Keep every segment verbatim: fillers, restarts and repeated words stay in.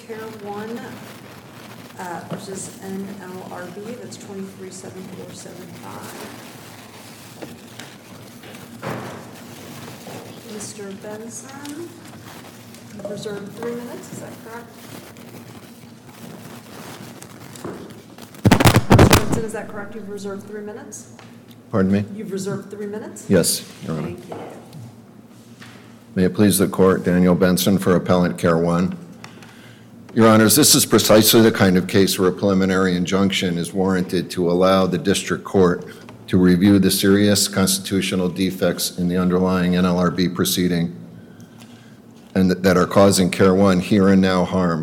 Care One uh, versus N L R B, that's twenty-three seven four seven five. Mister Benson, you've reserved three minutes, is that correct? Mister Benson, is that correct? You've reserved three minutes? Pardon me? You've reserved three minutes? Yes, Your Honor. Thank you. May it please the Court, Daniel Benson for Appellant Care One. Your Honors, this is precisely the kind of case where a preliminary injunction is warranted to allow the district court to review the serious constitutional defects in the underlying N L R B proceeding and that are causing Care One here and now harm,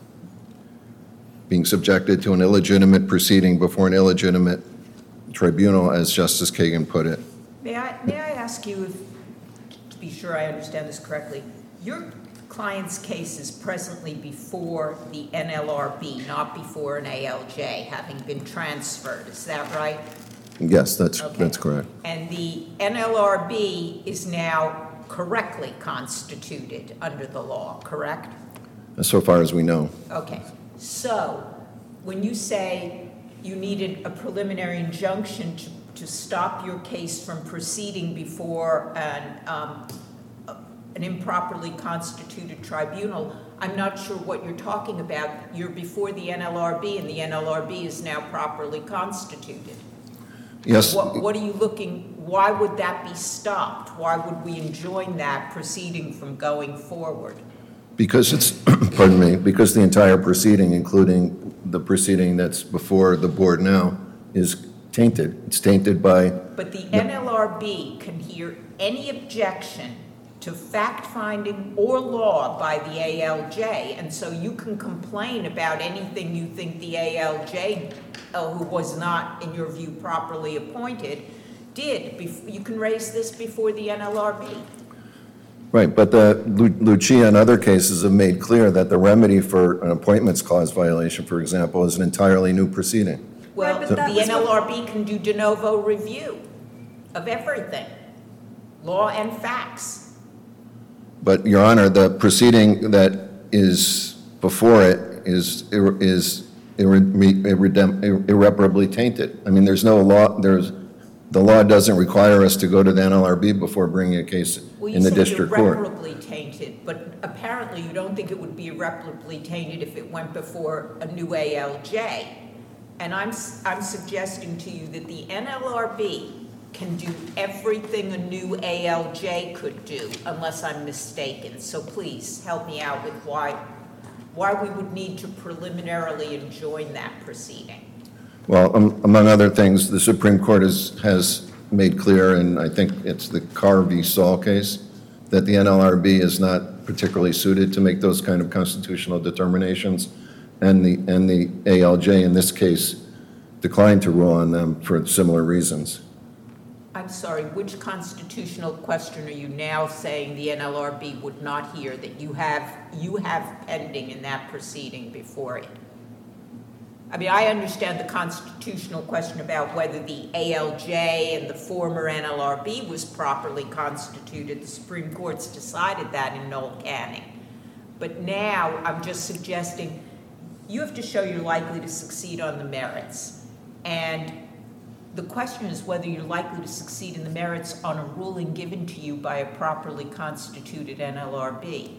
being subjected to an illegitimate proceeding before an illegitimate tribunal, as Justice Kagan put it. May I, may I ask you, if, to be sure I understand this correctly, your client's case is presently before the N L R B, not before an A L J, having been transferred, is that right? Yes, that's, Okay. that's correct. And the N L R B is now correctly constituted under the law, correct? So far as we know. Okay, so when you say you needed a preliminary injunction to, to stop your case from proceeding before an, um, an improperly constituted tribunal, I'm not sure what you're talking about. You're before the N L R B, and the N L R B is now properly constituted. Yes. What, what are you looking, why would that be stopped? Why would we enjoin that proceeding from going forward? Because it's, pardon me, because the entire proceeding, including the proceeding that's before the board now, is tainted. It's tainted by... But the N L R B can hear any objection to fact-finding or law by the A L J, and so you can complain about anything you think the A L J, uh, who was not, in your view, properly appointed, did. Bef- you can raise this before the N L R B. Right, but the Lu- Lucia and other cases have made clear that the remedy for an appointments clause violation, for example, is an entirely new proceeding. Well, Right, the but that was N L R B can do de novo review of everything, law and facts. But, Your Honor, the proceeding that is before it is ir- is irre- irredem- irreparably tainted. I mean, there's no law, there's, the law doesn't require us to go to the N L R B before bringing a case Well, in you the said district court. irreparably tainted, but apparently you don't think it would be irreparably tainted if it went before a new A L J. And I'm, s- I'm suggesting to you that the N L R B can do everything a new A L J could do, unless I'm mistaken. So please, help me out with why, why we would need to preliminarily enjoin that proceeding. Well, um, among other things, the Supreme Court has, has made clear, and I think it's the Carr v. Saul case, that the N L R B is not particularly suited to make those kind of constitutional determinations, and the, and the A L J in this case declined to rule on them for similar reasons. I'm sorry, which constitutional question are you now saying the N L R B would not hear that you have, you have pending in that proceeding before it? I mean, I understand the constitutional question about whether the A L J and the former N L R B was properly constituted. The Supreme Court's decided that in Noel Canning. But now I'm just suggesting you have to show you're likely to succeed on the merits. And the question is whether you're likely to succeed in the merits on a ruling given to you by a properly constituted N L R B.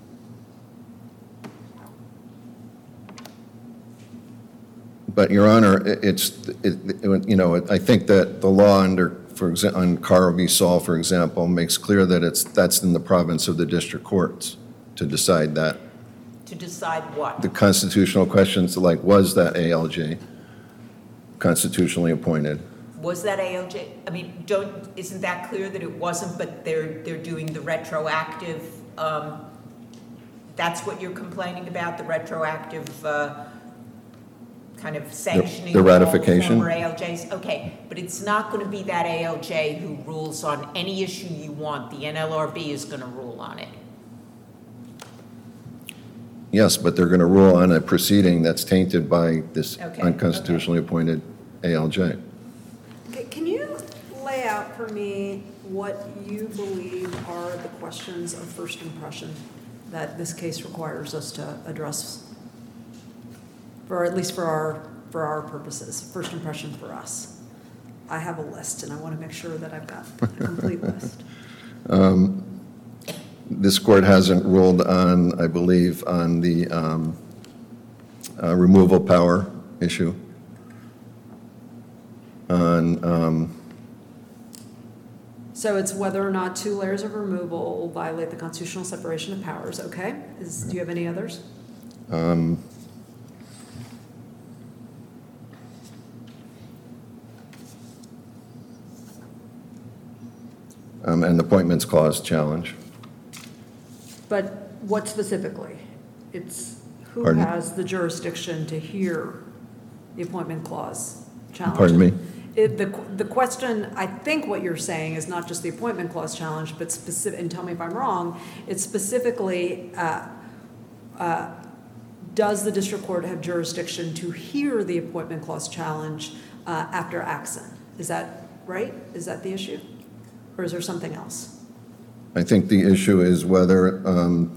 But, Your Honor, it- it's, it, it- you know, I think that the law under, for example, on Carr v. Saul, for example, makes clear that it's, that's in the province of the district courts to decide that. To decide what? The constitutional questions like, was that A L J constitutionally appointed? Was that A L J? I mean, don't, isn't that clear that it wasn't, but they're, they're doing the retroactive, um, that's what you're complaining about, the retroactive, uh, kind of sanctioning the of all ratification? former A L Js? Okay, but it's not going to be that A L J who rules on any issue you want. The N L R B is going to rule on it. Yes, but they're going to rule on a proceeding that's tainted by this Okay, unconstitutionally appointed A L J. Okay, can you lay out for me what you believe are the questions of first impression that this case requires us to address or at least for our, for our purposes, first impression for us. I have a list, and I want to make sure that I've got a complete list. Um, This court hasn't ruled on, I believe, on the um, uh, removal power issue. On, um, So it's whether or not two layers of removal violate the constitutional separation of powers, okay? Is, do you have any others? um, um, and the appointments clause challenge. But what specifically? It's who Pardon? has the jurisdiction to hear the appointment clause challenge? Pardon me? It, the, the question, I think what you're saying is not just the appointment clause challenge, but specific, and tell me if I'm wrong, it's specifically, uh, uh, does the district court have jurisdiction to hear the appointment clause challenge uh, after Axon? Is that right? Is that the issue? Or is there something else? I think the issue is whether um,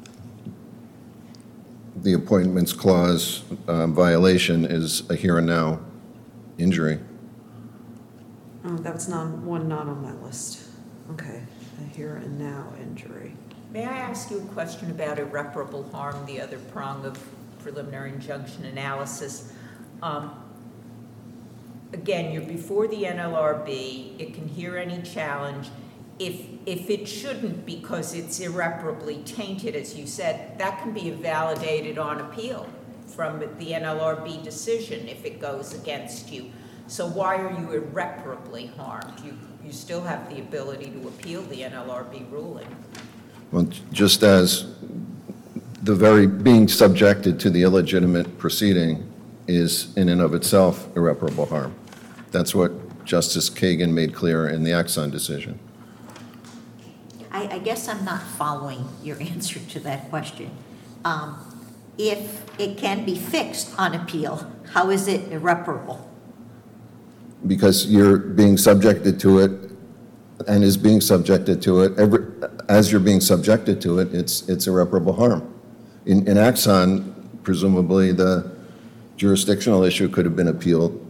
the appointments clause uh, violation is a here and now injury. Oh, that's not, one not on my list. Okay, a here and now injury. May I ask you a question about irreparable harm, the other prong of preliminary injunction analysis? Um, Again, you're before the N L R B, it can hear any challenge. If, if it shouldn't because it's irreparably tainted, as you said, that can be invalidated on appeal from the N L R B decision if it goes against you. So why are you irreparably harmed? You, you still have the ability to appeal the N L R B ruling. Well, just as the very being subjected to the illegitimate proceeding is in and of itself irreparable harm. That's what Justice Kagan made clear in the Axon decision. I, I guess I'm not following your answer to that question. Um, if it can be fixed on appeal, how is it irreparable? Because you're being subjected to it and is being subjected to it, every, as you're being subjected to it, it's, it's irreparable harm. In, in Axon, presumably the jurisdictional issue could have been appealed.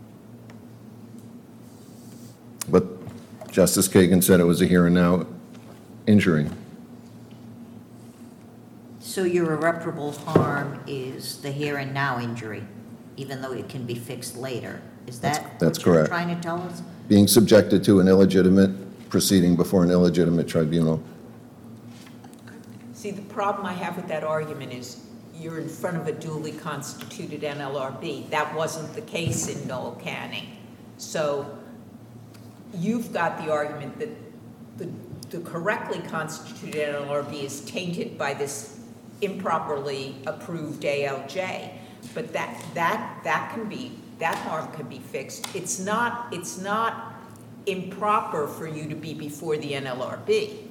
But Justice Kagan said it was a here and now injury. So your irreparable harm is the here and now injury, even though it can be fixed later. Is that That's what you're correct. trying to tell us? Being subjected to an illegitimate proceeding before an illegitimate tribunal. See, the problem I have with that argument is you're in front of a duly constituted N L R B. That wasn't the case in Noel Canning. So you've got the argument that the, the correctly constituted N L R B is tainted by this improperly approved A L J. But that, that, that can be, that harm can be fixed. It's not, it's not improper for you to be before the N L R B.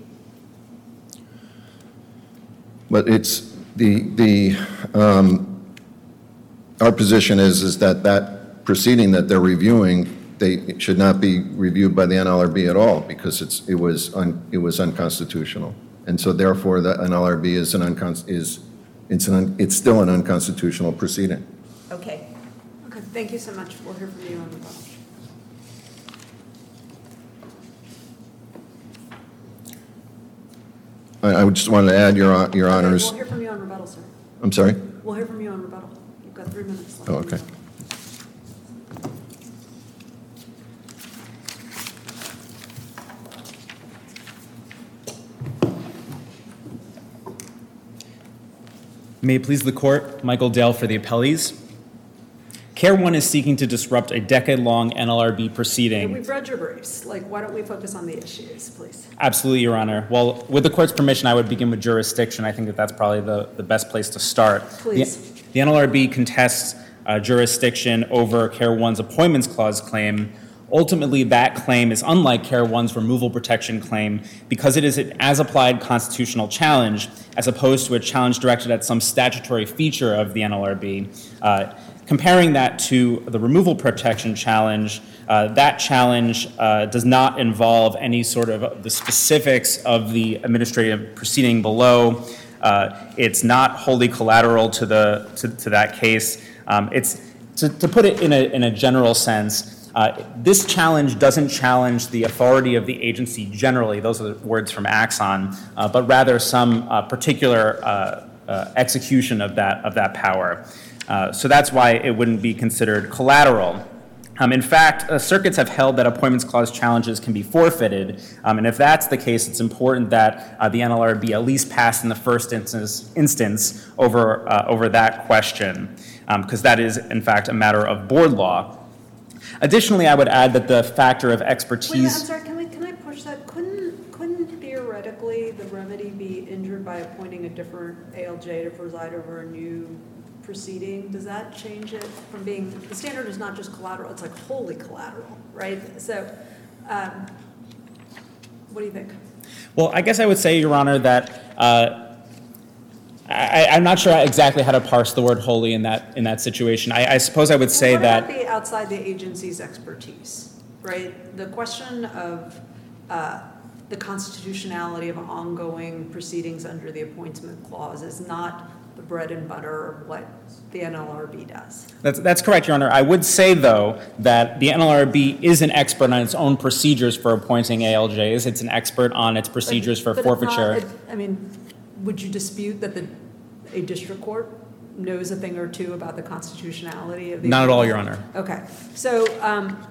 But it's the, the, um, our position is, is that that proceeding that they're reviewing, they it should not be reviewed by the N L R B at all because it's, it was, un, it was unconstitutional. And so therefore the N L R B is an uncon, is, it's an, un, it's still an unconstitutional proceeding. Okay. Okay, thank you so much. We'll hear from you on the phone. I, I just wanted to add, Your, Hon- Your Honors. Okay, we'll hear from you on rebuttal, sir. I'm sorry? We'll hear from you on rebuttal. You've got three minutes left. Oh, okay. May it please the court, Michael Dale for the appellees. Care One is seeking to disrupt a decade-long N L R B Okay, proceeding. we've read your briefs. Like, why don't we focus on the issues, please? Absolutely, Your Honor. Well, with the court's permission, I would begin with jurisdiction. I think that that's probably the, the best place to start. Please. The, the N L R B contests uh, jurisdiction over Care One's Appointments Clause claim. Ultimately, that claim is unlike Care One's removal protection claim because it is an as-applied constitutional challenge as opposed to a challenge directed at some statutory feature of the N L R B. Uh, comparing that to the removal protection challenge, uh, that challenge uh, does not involve any sort of the specifics of the administrative proceeding below. Uh, it's not wholly collateral to, the, to, to that case. Um, it's to, to put it in a in a general sense. Uh, this challenge doesn't challenge the authority of the agency generally. Those are the words from Axon, uh, but rather some uh, particular uh, uh, execution of that of that power. Uh, so that's why it wouldn't be considered collateral. Um, in fact, uh, circuits have held that appointments clause challenges can be forfeited, um, and if that's the case, it's important that uh, the N L R B at least pass in the first instance, instance over uh, over that question, because um, that is, in fact, a matter of board law. Additionally, I would add that the factor of expertise. Wait a minute, I'm sorry, can we, can I push that? Couldn't, couldn't theoretically the remedy be injured by appointing a different A L J to preside over a new proceeding? Does that change it from being, the standard is not just collateral, it's like wholly collateral, right? So, um, what do you think? Well, I guess I would say, Your Honor, that uh, I, I'm not sure exactly how to parse the word wholly in that in that situation. I, I suppose I would say well, what that. What about the outside the agency's expertise, right? The question of uh, the constitutionality of ongoing proceedings under the appointment clause is not the bread and butter of what the N L R B does. That's, that's correct, Your Honor. I would say, though, that the N L R B is an expert on its own procedures for appointing A L Js. It's an expert on its procedures but, for but forfeiture. It's not, it, I mean, would you dispute that the a district court knows a thing or two about the constitutionality of the? Not at all, Your Honor. Okay, so, um,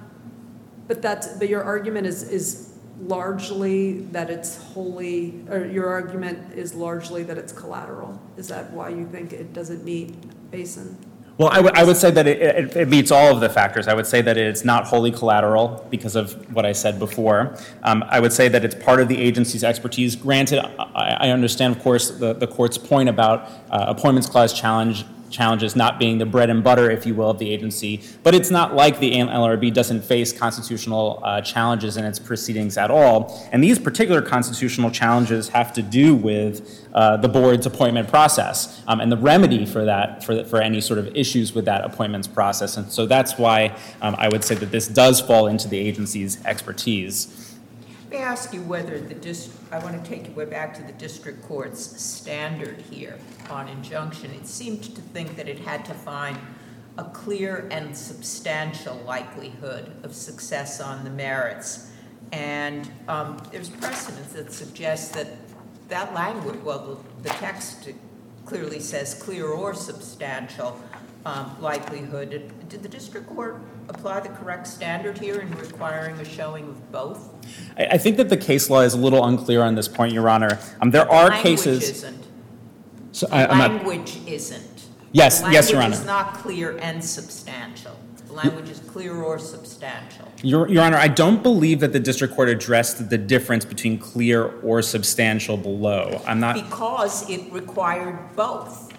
but that's, but your argument is, is largely that it's wholly, or your argument is largely that it's collateral. Is that why you think it doesn't meet Basin? Well, I would I would say that it, it, it meets all of the factors. I would say that it's not wholly collateral because of what I said before. Um, I would say that it's part of the agency's expertise. Granted, I, I understand, of course, the, the court's point about uh, appointments clause challenge challenges not being the bread and butter, if you will, of the agency. But it's not like the N L R B doesn't face constitutional uh, challenges in its proceedings at all. And these particular constitutional challenges have to do with uh, the board's appointment process um, and the remedy for that, for, for any sort of issues with that appointments process. And so that's why um, I would say that this does fall into the agency's expertise. May I ask you whether the dist, I want to take you way back to the district court's standard here on injunction. It seemed to think that it had to find a clear and substantial likelihood of success on the merits. And um, there's precedence that suggests that that language, well, the, the text clearly says clear or substantial um, likelihood. Did, did the district court apply the correct standard here in requiring a showing of both? I, I think that the case law is a little unclear on this point, Your Honor. Um, there are Language cases. Isn't. So I, I'm not, Language isn't. yes, The yes, Your Honor. Language is not clear and substantial. The language is clear or substantial. Your, Your Honor, I don't believe that the district court addressed the difference between clear or substantial below. I'm not. Because it required both,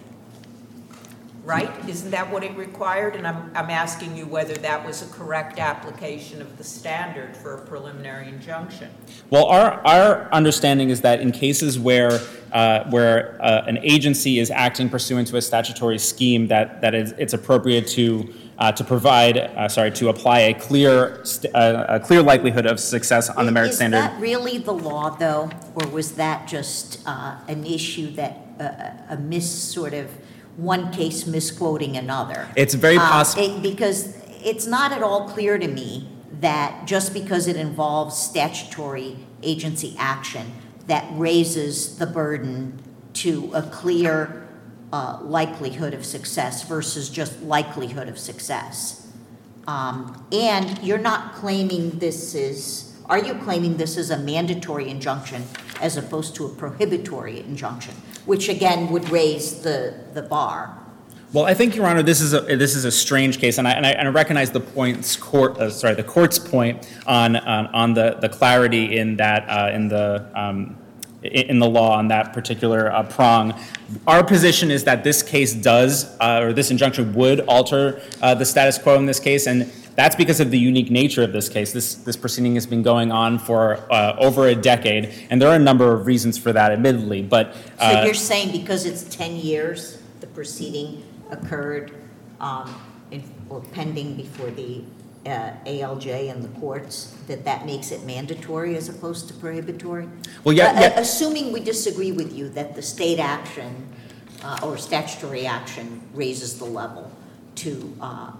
right? Isn't that what it required? And I'm, I'm asking you whether that was a correct application of the standard for a preliminary injunction. Well, our, our understanding is that in cases where uh, where uh, an agency is acting pursuant to a statutory scheme, that that is it's appropriate to uh, to provide, uh, sorry, to apply a clear st- uh, a clear likelihood of success on the merit Is standard. that really the law, though, or was that just uh, an issue that uh, a miss sort of one case misquoting another? It's very possible. Uh, it, because it's not at all clear to me that just because it involves statutory agency action that raises the burden to a clear uh, likelihood of success versus just likelihood of success. Um, and you're not claiming this is, are you claiming this is a mandatory injunction as opposed to a prohibitory injunction, which again would raise the, the bar? Well, I think, Your Honor, this is a this is a strange case, and I and I, and I recognize the point's court. Uh, sorry, the court's point on on, on the, the clarity in that uh, in the um, in the law on that particular uh, prong. Our position is that this case does, uh, or this injunction would alter uh, the status quo in this case, and that's because of the unique nature of this case. This this proceeding has been going on for uh, over a decade, and there are a number of reasons for that, admittedly. But uh, So you're saying because it's ten years, the proceeding occurred um, in, or pending before the uh, A L J and the courts, that that makes it mandatory as opposed to prohibitory? Well, yeah, Uh, yeah. Assuming we disagree with you that the state action uh, or statutory action raises the level, to uh,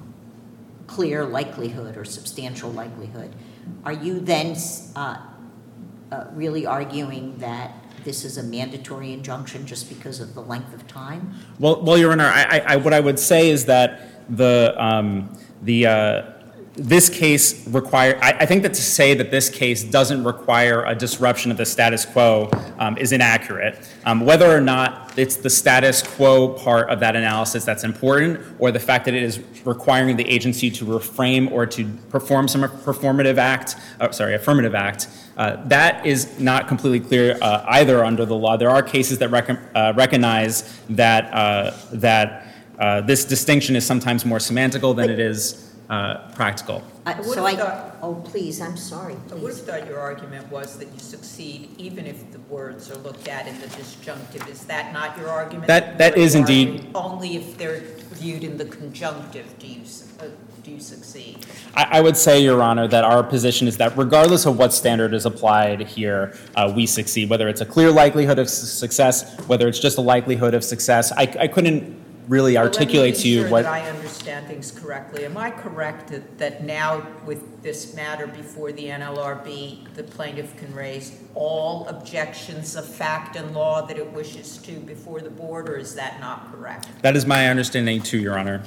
clear likelihood or substantial likelihood, are you then uh, uh, really arguing that this is a mandatory injunction just because of the length of time? Well, well, Your Honor, I, I, what I would say is that the um, the uh, this case require. I, I think that to say that this case doesn't require a disruption of the status quo um, is inaccurate. Um, whether or not it's the status quo part of that analysis that's important, or the fact that it is requiring the agency to reframe or to perform some performative act, oh, sorry, affirmative act. Uh, that is not completely clear uh, either under the law. There are cases that rec- uh, recognize that uh, that uh, this distinction is sometimes more semantical than it is uh, practical. Uh, I would've So I, thought- oh, please, I'm sorry. I would have please. thought your argument was that you succeed even if the words are looked at in the disjunctive. Is that not your argument? That- that Or is you indeed- argue Only if they're viewed in the conjunctive do you, s- uh, do you succeed? I, I would say, Your Honor, that our position is that regardless of what standard is applied here, uh, we succeed. Whether it's a clear likelihood of su- success, whether it's just a likelihood of success, I, I couldn't really articulate to you Well, what. let me be sure that I understand things correctly. Am I correct that, that now with this matter before the N L R B, the plaintiff can raise all objections of fact and law that it wishes to before the board, or is that not correct? That is my understanding too, Your Honor.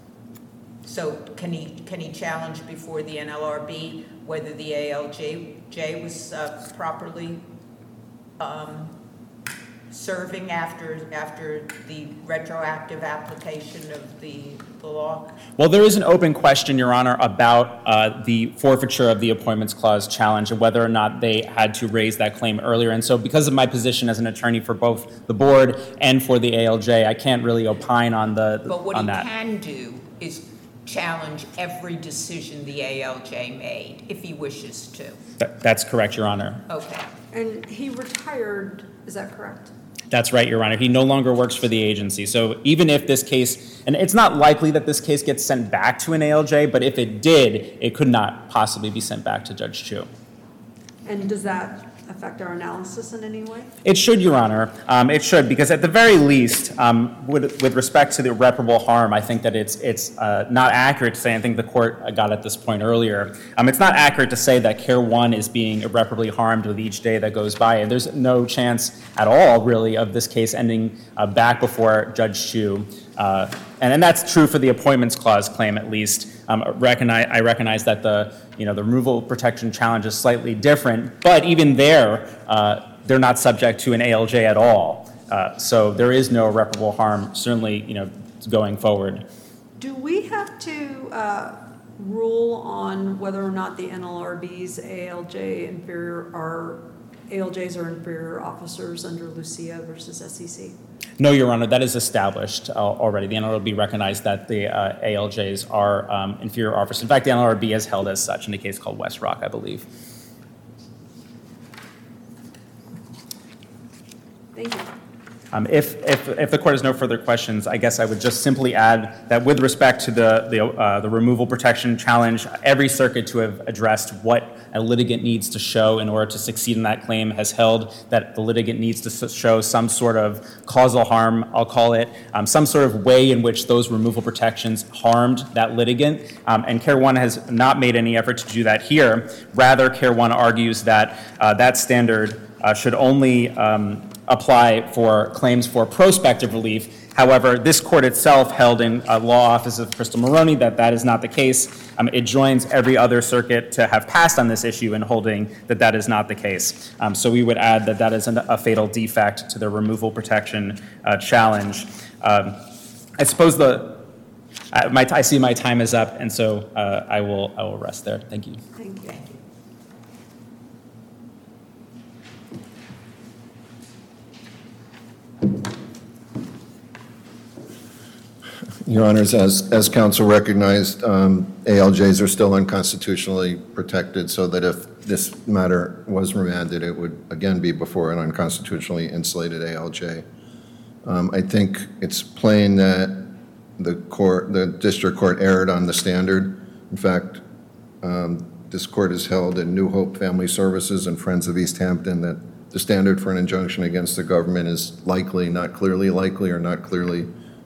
So can he, can he challenge before the N L R B whether the A L J J was uh, properly um, serving after, after the retroactive application of the, the law? Well, there is an open question, Your Honor, about uh, the forfeiture of the Appointments Clause challenge and whether or not they had to raise that claim earlier. And so because of my position as an attorney for both the board and for the A L J, I can't really opine on the But what on he that. can do is challenge every decision the A L J made, if he wishes to. That- That's correct, Your Honor. Okay. And he retired, is that correct? That's right, Your Honor. He no longer works for the agency. So even if this case, and it's not likely that this case gets sent back to an A L J, but if it did, it could not possibly be sent back to Judge Chu. And does that affect our analysis in any way? It should, Your Honor. Um, it should, because at the very least, um, with, with respect to the irreparable harm, I think that it's it's uh, not accurate to say, I think the court got at this point earlier, um, it's not accurate to say that Care One is being irreparably harmed with each day that goes by. And there's no chance at all, really, of this case ending uh, back before Judge Chu. Uh, and, and that's true for the Appointments Clause claim, at least. Um, recognize, I recognize that the, you know, the removal protection challenge is slightly different, but even there, uh, they're not subject to an A L J at all. Uh, so there is no irreparable harm, certainly, you know, going forward. Do we have to uh, rule on whether or not the N L R B's A L J inferior are, A L Js are inferior officers under Lucia versus S E C? No, Your Honor, that is established uh, already. The N L R B recognized that the uh, A L Js are um, inferior officers. In fact, the N L R B is held as such in a case called West Rock, I believe. Thank you. Um, if, if, if the court has no further questions, I guess I would just simply add that with respect to the, the, uh, the removal protection challenge, every circuit to have addressed what a litigant needs to show in order to succeed in that claim has held that the litigant needs to show some sort of causal harm, I'll call it, um, some sort of way in which those removal protections harmed that litigant. Um, and Care One has not made any effort to do that here. Rather, Care One argues that uh, that standard uh, should only um, apply for claims for prospective relief. However, this court itself held in a law office of Crystal Maroney that that is not the case. Um, it joins every other circuit to have passed on this issue in holding that that is not the case. Um, so we would add that that is an, a fatal defect to the removal protection uh, challenge. Um, I suppose the uh, my I see my time is up, and so uh, I will I will rest there. Thank you. Thank you. Your Honors, as, as counsel recognized, um, A L Js are still unconstitutionally protected, so that if this matter was remanded, it would again be before an unconstitutionally insulated A L J. Um, I think it's plain that the court, the district court erred on the standard. In fact, um, this court has held in New Hope Family Services and Friends of East Hampton that the standard for an injunction against the government is likely, not clearly likely, or not clearly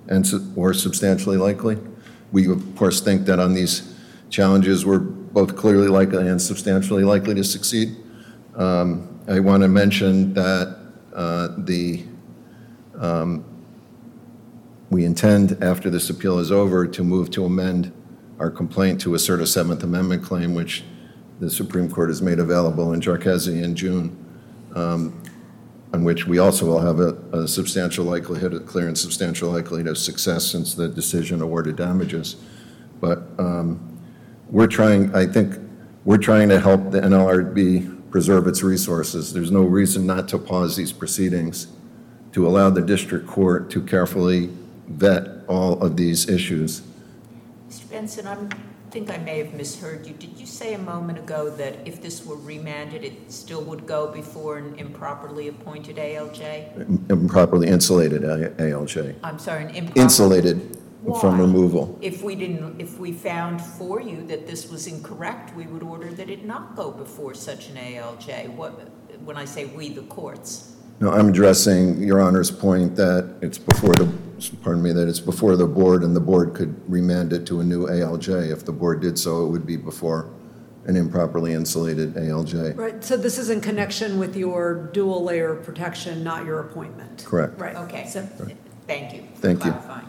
and, su- or substantially likely. We, of course, think that on these challenges, we're both clearly likely and substantially likely to succeed. Um, I want to mention that uh, the, um, we intend, after this appeal is over, to move to amend our complaint to assert a Seventh Amendment claim, which the Supreme Court has made available in Jarchese in June, um, on which we also will have a, a substantial likelihood, a clear and substantial likelihood of success since the decision awarded damages. But um, we're trying, I think, we're trying to help the N L R B preserve its resources. There's no reason not to pause these proceedings, to allow the district court to carefully vet all of these issues. Mister Benson, I think I may have misheard you. Did you say a moment ago that if this were remanded, it still would go before an improperly appointed A L J? Improperly insulated A L J. I'm sorry, an improper... Insulated from Why? removal. If we didn't, if we found for you that this was incorrect, we would order that it not go before such an A L J. What, when I say we, the courts. No, I'm addressing Your Honor's point that it's before the, pardon me, that it's before the board, and the board could remand it to a new A L J. If the board did so, it would be before an improperly insulated A L J. Right, so this is in connection with your dual layer of protection, not your appointment? Correct. Right. Okay. So, Thank you for Thank you. clarifying.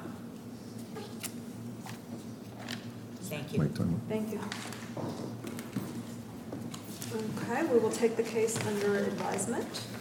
Thank you. My time. thank you. Okay, we will take the case under advisement.